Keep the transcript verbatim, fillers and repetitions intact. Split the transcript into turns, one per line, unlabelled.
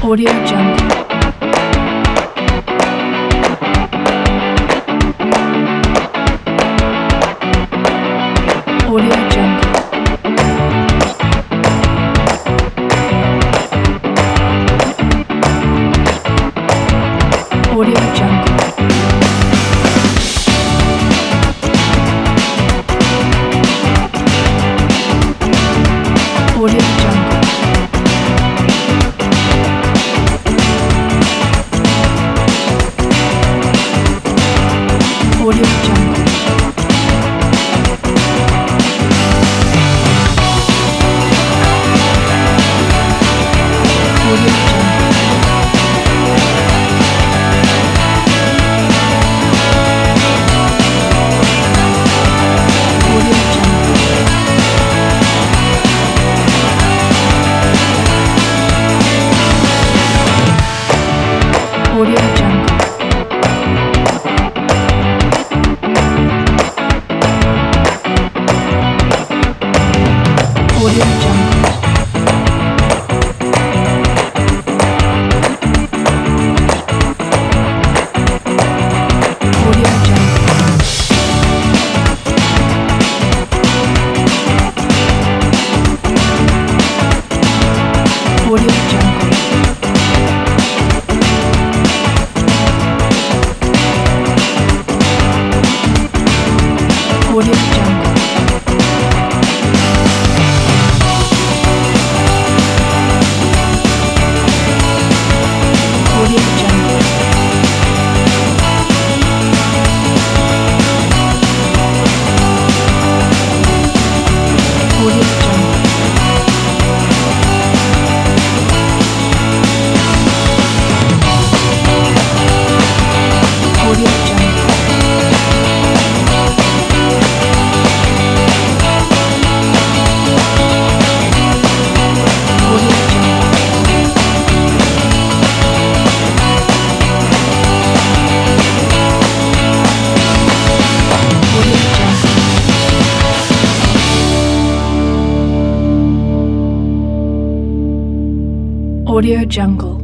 Audio Jungle. Audio Jungle. Audio Jungle. Audio Jungle. Audio Jungle. Audio Jungle. Audio Jungle. Audio Jungle. Audio Jungle. Audio Jungle. Audio Jungle. Audio Jungle. Audio Jungle. Audio Jungle. Audio Jungle. Audio Jungle. Audio Jungle. Audio Jungle.